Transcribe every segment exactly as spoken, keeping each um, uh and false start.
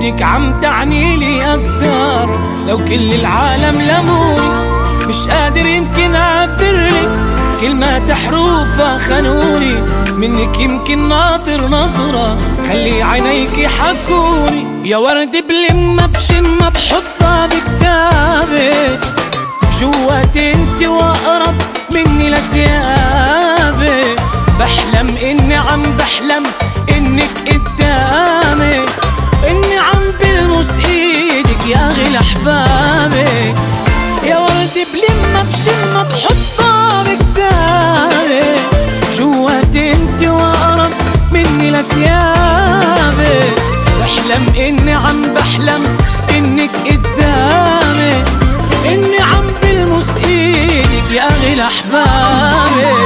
انك عم تعني لي اكتر لو كل العالم لموني. مش قادر يمكن اعبرلك كلمات حروفها خانوني، منك يمكن ناطر نظرة خلي عينيك يحكوني. يا ورد بلمة بشمة بحطها بكتابي، جواتي انت واقرب مني لثيابي. بحلم اني عم بحلم انك قدامي، اني عم بلمس ايدك يا اغلى احبابي. يا ورد بلمة بشمة بحطها بكتابي، جواتي انت واقرب مني لثيابي. بحلم اني عم بحلم انك قدامي، اني عم بلمس ايدك يا اغلى احبابي.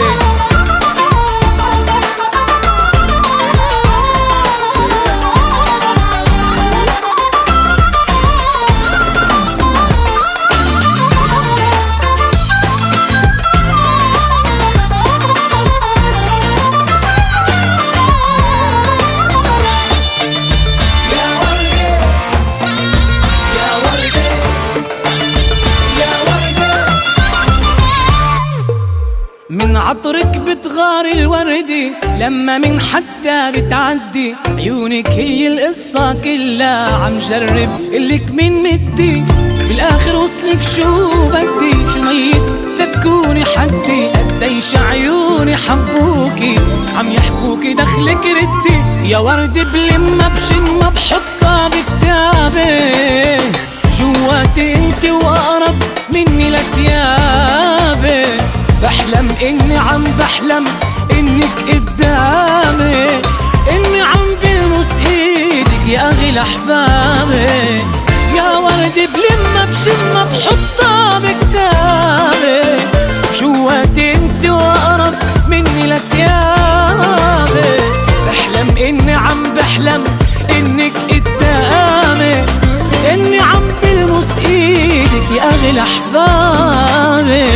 من عطرك بتغاري الوردي لما من حدا بتعدي، عيونك هي القصة كلها عم جرب قلك من مدي. بالاخر وصلك شو بدي، شو ميت تبكوني حدي. قديش عيوني حبوكي عم يحكوكي دخلك ردي. يا ورد بلمة بشمة بحطها بكتابي، جواتي انت واقرب مني لثيابي. بحلم اني عم بحلم انك قدامي، اني عم بلمس ايدك يا اغلى احبابي. يا ورد بلمة بشمة بحطها بكتابي، جواتي انت واقرب مني لثيابي. بحلم اني عم بحلم انك قدامي، اني عم بلمس ايدك يا اغلى احبابي.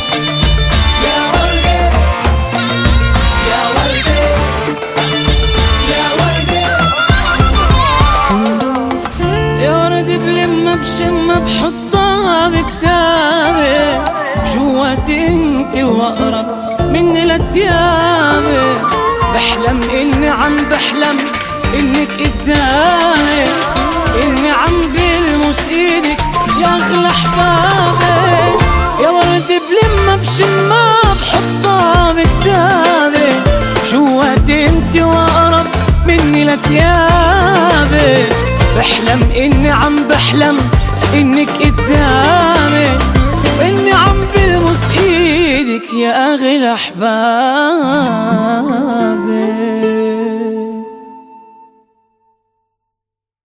بلمة بشمة بحطها بكتابي، جواتي انت واقرب مني لثيابي. بحلم اني عم بحلم انك قدامي، اني عم بلمس ايدك يا اغلى احبابي. يا ورد بلمة بشمة بحطها بكتابي، جواتي انت واقرب مني لثيابي. بحلم اني عم بحلم انك قدامي، واني عم بلمس ايدك يا اغلى احبابي.